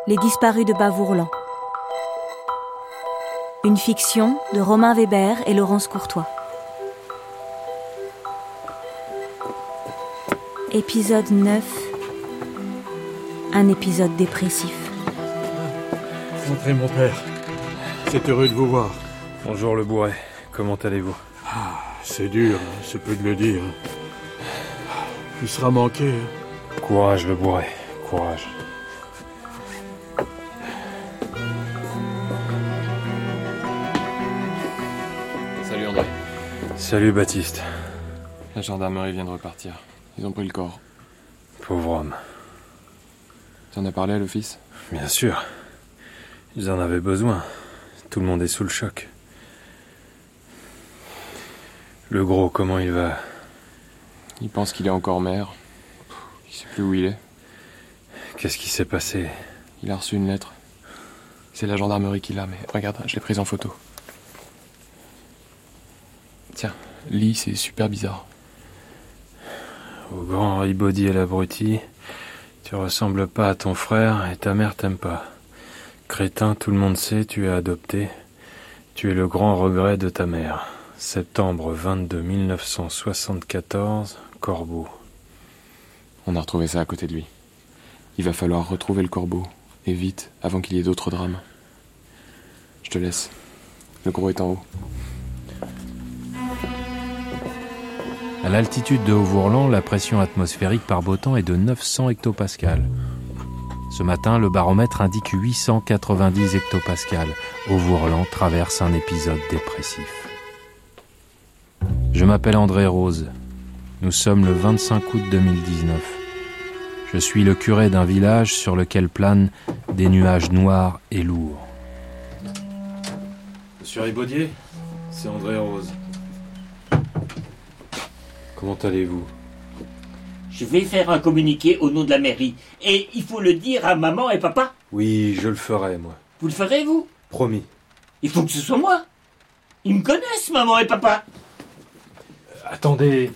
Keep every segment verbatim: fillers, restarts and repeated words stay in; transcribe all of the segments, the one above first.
Les disparus de Bavourlan. Une fiction de Romain Weber et Laurence Courtois. Épisode neuf. Un épisode dépressif. Entrez, mon père. C'est heureux de vous voir. Bonjour le bourret. Comment allez-vous? Ah, c'est dur, hein, c'est peu de le dire. Il sera manqué. Hein. Courage le bourret, courage. Salut André. Salut Baptiste. La gendarmerie vient de repartir. Ils ont pris le corps. Pauvre homme. T'en as parlé à l'office? Bien sûr. Ils en avaient besoin. Tout le monde est sous le choc. Le gros, comment il va? Il pense qu'il est encore maire. Il sait plus où il est. Qu'est-ce qui s'est passé? Il a reçu une lettre. C'est la gendarmerie qui l'a, mais regarde, je l'ai prise en photo. Tiens, lis, c'est super bizarre. Au grand Ribaudy et l'abruti, tu ressembles pas à ton frère et ta mère t'aime pas. Crétin, tout le monde sait, tu es adopté. Tu es le grand regret de ta mère. Septembre vingt-deux mille neuf cent soixante-quatorze, Corbeau. On a retrouvé ça à côté de lui. Il va falloir retrouver le corbeau, et vite, avant qu'il y ait d'autres drames. Je te laisse. Le gros est en haut. À l'altitude de Hauts-Vourlan, la pression atmosphérique par beau temps est de neuf cents hectopascales. Ce matin, le baromètre indique huit cent quatre-vingt-dix hectopascales. Hauts-Vourlan traverse un épisode dépressif. Je m'appelle André Rose. Nous sommes le vingt-cinq août deux mille dix-neuf. Je suis le curé d'un village sur lequel planent des nuages noirs et lourds. Monsieur Ribaudier, c'est André Rose. Comment allez-vous? Je vais faire un communiqué au nom de la mairie. Et il faut le dire à maman et papa. Oui, je le ferai, moi. Vous le ferez, vous? Promis. Il faut que ce soit moi. Ils me connaissent, maman et papa. Attendez.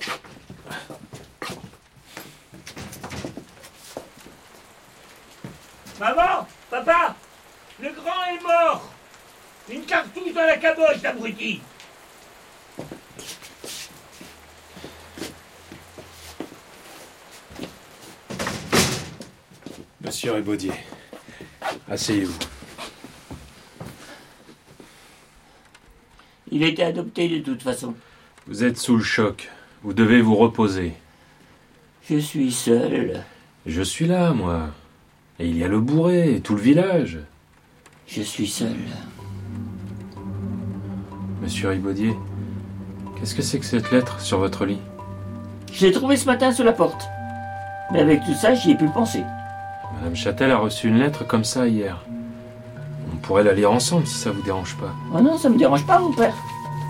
Maman, papa, le grand est mort. Une cartouche dans la caboche, l'abruti. Monsieur Ribaudier, asseyez-vous. Il a été adopté de toute façon. Vous êtes sous le choc. Vous devez vous reposer. Je suis seul. Je suis là, moi. Et il y a le bourret et tout le village. Je suis seul. Monsieur Ribaudier, qu'est-ce que c'est que cette lettre sur votre lit? Je l'ai trouvée ce matin sous la porte. Mais avec tout ça, j'y ai pu penser. Madame Châtel a reçu une lettre comme ça hier. On pourrait la lire ensemble si ça vous dérange pas. Oh non, ça me dérange pas, mon père.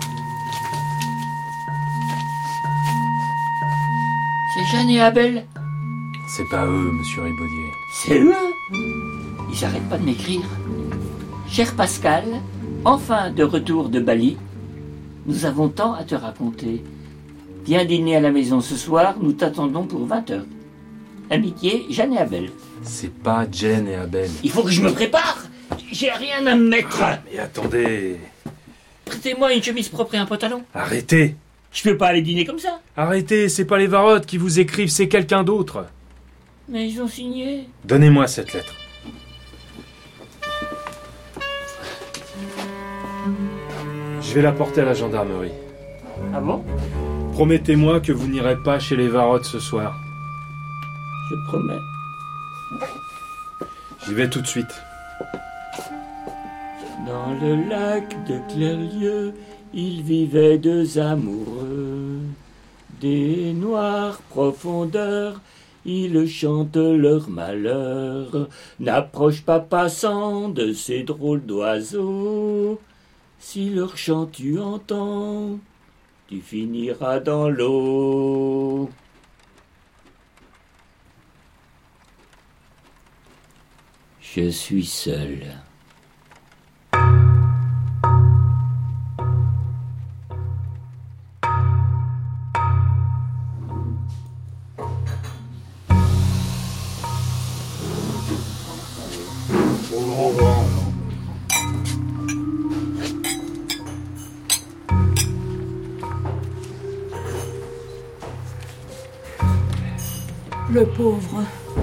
C'est Jeanne et Abel. C'est pas eux, monsieur Ribaudier. C'est eux. Ils n'arrêtent pas de m'écrire. Cher Pascal, enfin de retour de Bali, nous avons tant à te raconter. Viens dîner à la maison ce soir, nous t'attendons pour vingt heures. Amitié, Jeanne et Abel. C'est pas Jen et Abel. Il faut que je me prépare. J'ai rien à me mettre. Ah, mais attendez. Prêtez-moi une chemise propre et un pantalon. Arrêtez. Je peux pas aller dîner comme ça. Arrêtez, c'est pas les Varottes qui vous écrivent, c'est quelqu'un d'autre. Mais ils ont signé. Donnez-moi cette lettre. Je vais la porter à la gendarmerie. Ah bon? Promettez-moi que vous n'irez pas chez les Varottes ce soir. Je promets. J'y vais tout de suite. Dans le lac de Clerlieu, il vivait deux amoureux. Des noires profondeurs, ils chantent leur malheur. N'approche pas passant de ces drôles d'oiseaux. Si leur chant tu entends, tu finiras dans l'eau. Je suis seul. bon vent. Le pauvre.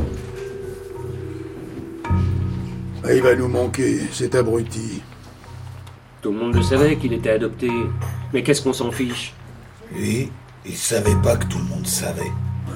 Ah, il va nous manquer, cet abruti. Tout le monde le savait qu'il était adopté. Mais qu'est-ce qu'on s'en fiche? Lui, il savait pas que tout le monde savait.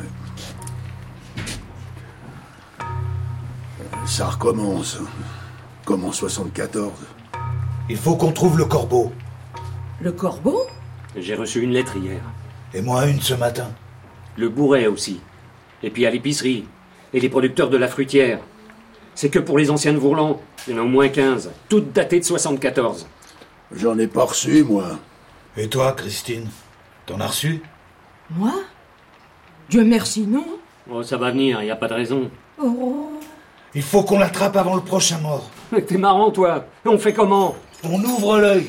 Ça recommence. Comme en soixante-quatorze. Il faut qu'on trouve le corbeau. Le corbeau? J'ai reçu une lettre hier. Et moi une ce matin. Le bourret aussi. Et puis à l'épicerie. Et les producteurs de la fruitière. C'est que pour les anciens de Vourlan. Il y en a au moins quinze. Toutes datées de soixante-quatorze. J'en ai pas reçu, moi. Et toi, Christine? T'en as reçu? Moi? Dieu merci, non. Oh, ça va venir, y a pas de raison. Oh. Il faut qu'on l'attrape avant le prochain mort. Mais t'es marrant, toi. On fait comment? On ouvre l'œil.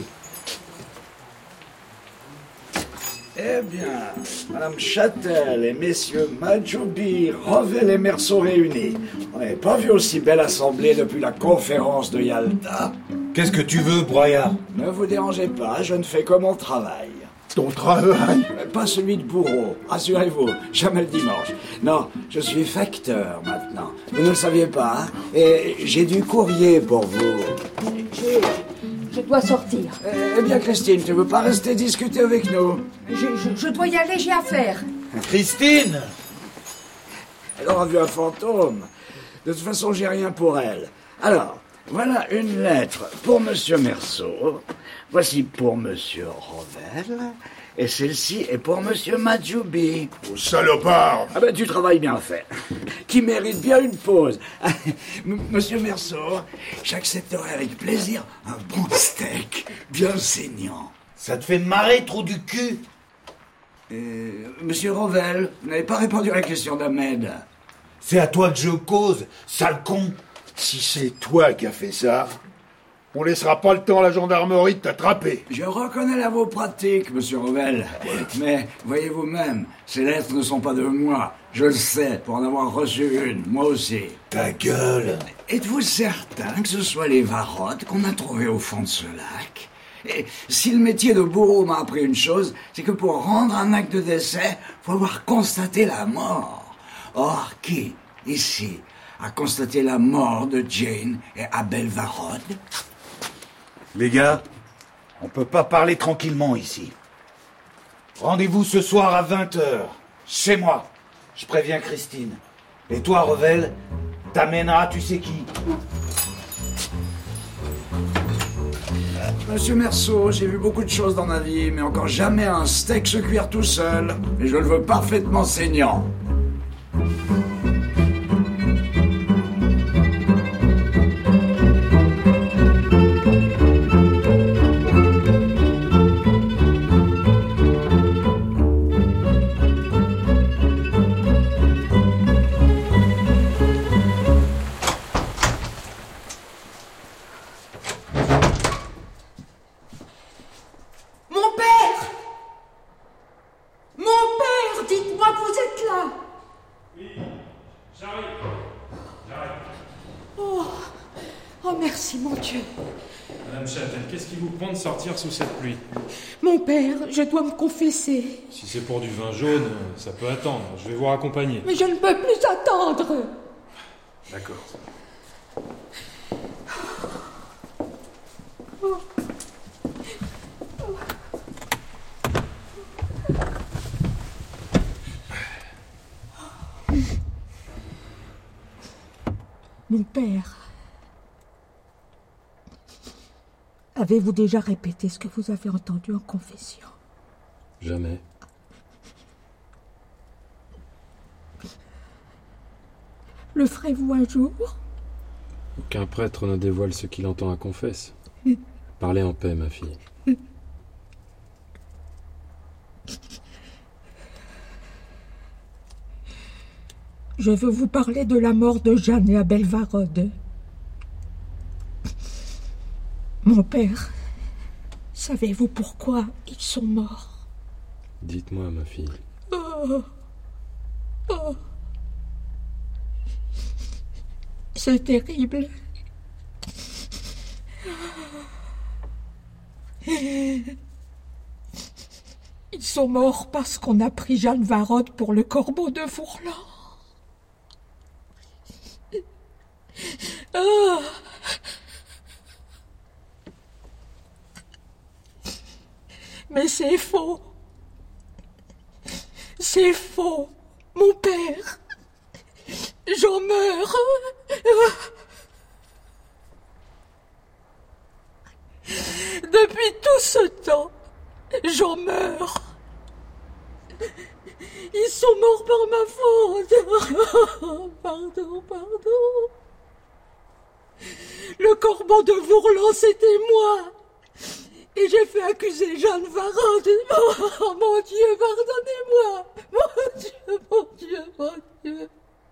Eh bien, Madame Châtel et Messieurs Majoubi, Revel et Merceau réunis. On n'avait pas vu aussi belle assemblée depuis la conférence de Yalta. Qu'est-ce que tu veux, Broyard? Ne vous dérangez pas, je ne fais que mon travail. Ton travail? Pas celui de bourreau, rassurez-vous, jamais le dimanche. Non, je suis facteur maintenant. Vous ne le saviez pas, hein? Et j'ai du courrier pour vous. Je, je dois sortir. Eh bien, Christine, tu veux pas rester discuter avec nous? Je, je, je dois y aller, j'ai affaire. Christine! Elle aura vu un fantôme. De toute façon, j'ai rien pour elle. Alors, voilà une lettre pour Monsieur Merceau. Voici pour Monsieur Revel. Et celle-ci est pour Monsieur Majoubi. Oh, salopard! Ah ben, tu travailles bien fait. Qui mérite bien une pause. M- Monsieur Merceau, j'accepterai avec plaisir un bon steak, bien saignant. Ça te fait marrer, trou du cul? Euh, Monsieur Revel, vous n'avez pas répondu à la question d'Ahmed. C'est à toi que je cause, sale con. Si c'est toi qui as fait ça, on laissera pas le temps à la gendarmerie de t'attraper. Je reconnais la vos pratique, Monsieur Revel. Mais, voyez vous-même, ces lettres ne sont pas de moi. Je le sais, pour en avoir reçu une, moi aussi. Ta gueule. Êtes-vous certain que ce soit les Varrottes qu'on a trouvées au fond de ce lac? Et si le métier de bourreau m'a appris une chose, c'est que pour rendre un acte de décès, faut avoir constaté la mort. Or, qui, ici, a constaté la mort de Jane et Abel Varrod? Les gars, on peut pas parler tranquillement ici. Rendez-vous ce soir à vingt heures, chez moi. Je préviens Christine. Et toi, Revel, t'amèneras tu sais qui. Monsieur Merceau, j'ai vu beaucoup de choses dans ma vie, mais encore jamais un steak se cuire tout seul. Et je le veux parfaitement saignant. Sortir sous cette pluie. Mon père, je dois me confesser. Si c'est pour du vin jaune, ça peut attendre. Je vais vous raccompagner. Mais je ne peux plus attendre. D'accord. Mon père, avez-vous déjà répété ce que vous avez entendu en confession? Jamais. Le ferez-vous un jour? Aucun prêtre ne dévoile ce qu'il entend à confesse. Parlez en paix, ma fille. Je veux vous parler de la mort de Jeanne et Abel Varrod. Mon père, savez-vous pourquoi ils sont morts? Dites-moi, ma fille. Oh. Oh. C'est terrible. Ils sont morts parce qu'on a pris Jeanne Varode pour le corbeau de Vourlan. Oh. Mais c'est faux. C'est faux. Mon père. J'en meurs. Depuis tout ce temps, j'en meurs. Ils sont morts par ma faute. Pardon, pardon. Le corbeau de Vourlan, c'était moi. Et j'ai fait accuser Jeanne Varode. Oh, mon Dieu, pardonnez-moi. Mon Dieu, mon Dieu, mon Dieu.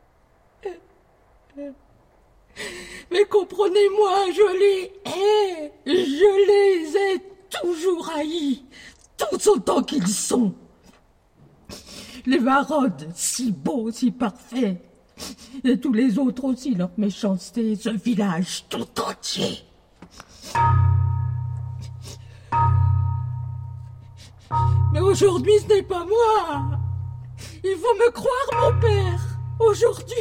Mais comprenez-moi, je les hais. Je les ai toujours haïs. Tous autant qu'ils sont. Les Varode, si beaux, si parfaits. Et tous les autres aussi, leur méchanceté, ce village tout entier. Mais aujourd'hui, ce n'est pas moi. Il faut me croire, mon père. Aujourd'hui.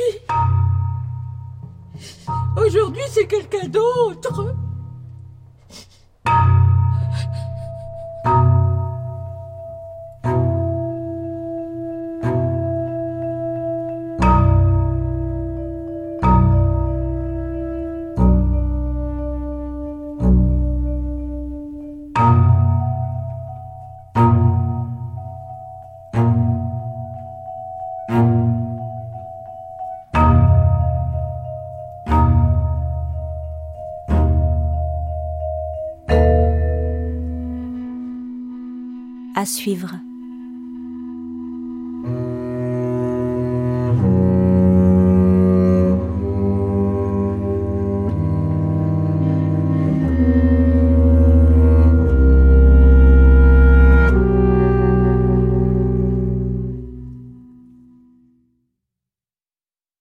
Aujourd'hui, c'est quelqu'un d'autre. À suivre.